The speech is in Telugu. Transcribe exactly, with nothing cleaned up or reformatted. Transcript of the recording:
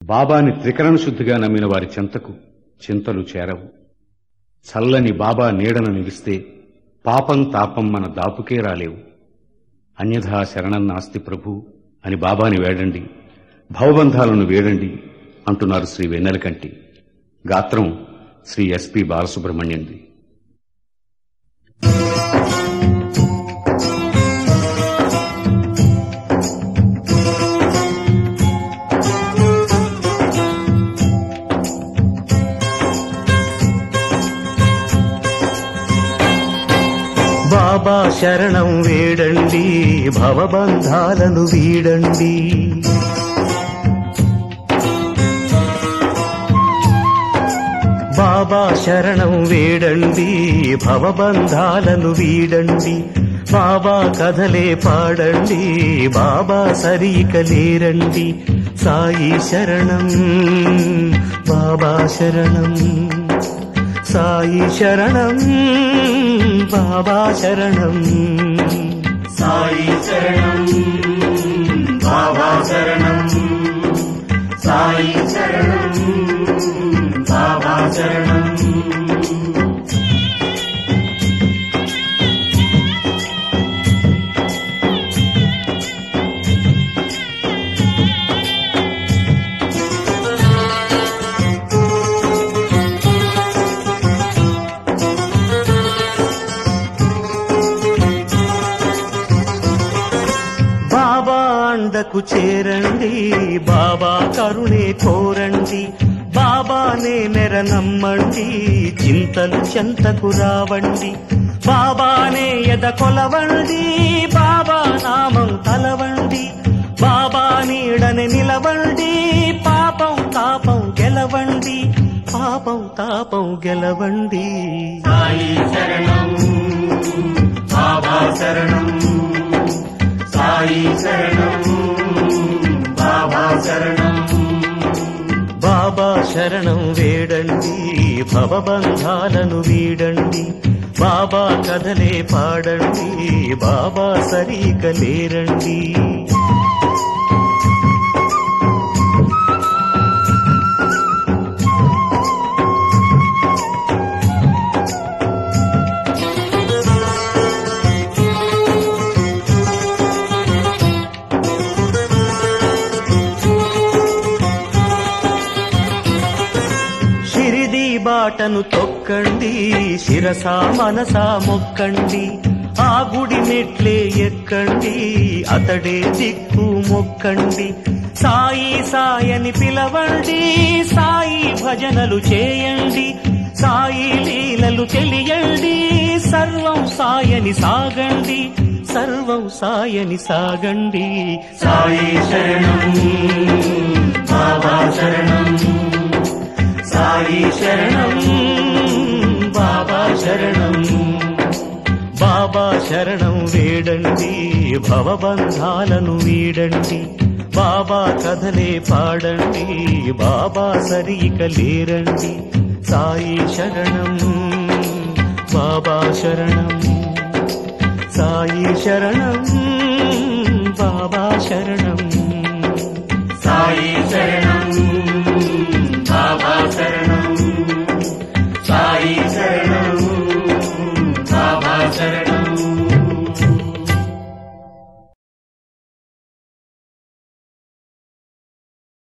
బాబాని త్రికరణ శుద్ధిగా నమ్మిన వారి చెంతకు చింతలు చేరవు. చల్లని బాబా నీడన నిలిస్తే పాపం తాపం మన దాపుకే రాలేవు. అన్యథా శరణం నాస్తి ప్రభు అని బాబాని వేడండి, భవబంధాలను వేడండి అంటున్నారు శ్రీ వెన్నెలకంటి. గాత్రం శ్రీ ఎస్పి బాలసుబ్రహ్మణ్యంది. బాబా శరణం వేడండి, భవబంధాలను వీడండి. బాబా శరణం వేడండి, భవబంధాలను వీడండి. బాబా కథలే పాడండి, బాబా సరిక లేరండి. సాయి శరణం, బాబా శరణం, సాయి శరణం, బాబా శరణం. సాయి శరణం, బాబా శరణం, సాయి శరణం, బాబా శరణం. అండకు చేరండి, బాబా కరుణే కోరండి. బాబానే నెర నమ్మండి, చింతలు చెంతకు రావండి. బాబానే ఎద కొలవండి, బాబా నామం తలవండి. బాబా నీడని నిలవండి, పాపం తాపం గెలవండి, పాపం తాపం గెలవండి. సాయి శరణం, బాబా శరణం, సాయి శరణం, బాబా శరణం. బాబా శరణం వేడండి, భవబంధాలను వీడండి. బాబా కథలే పాడండి, బాబా సరిక లేరండి. బాటను తొక్కండి, శిరసా మనసా మొక్కండి. ఆ గుడి మెట్లే ఎక్కండి, అతడే దిక్కు మొక్కండి. సాయి సాయని పిలవండి, సాయి భజనలు చేయండి. సాయి లీలలు తెలియండి, సర్వం సాయని సాగండి, సర్వం సాయని సాగండి. సాయి శరణం, బాబా శరణం, సాయి శరణం, బాబా శరణం. బాబా శరణం వేడండి, భవబంధాలను వీడండి. బాబా కథలే పాడండి, బాబా సరిక లేరండి. సాయి శరణం, బాబా శరణం, సాయి శరణం, బాబా శరణం. సాయి శరణం.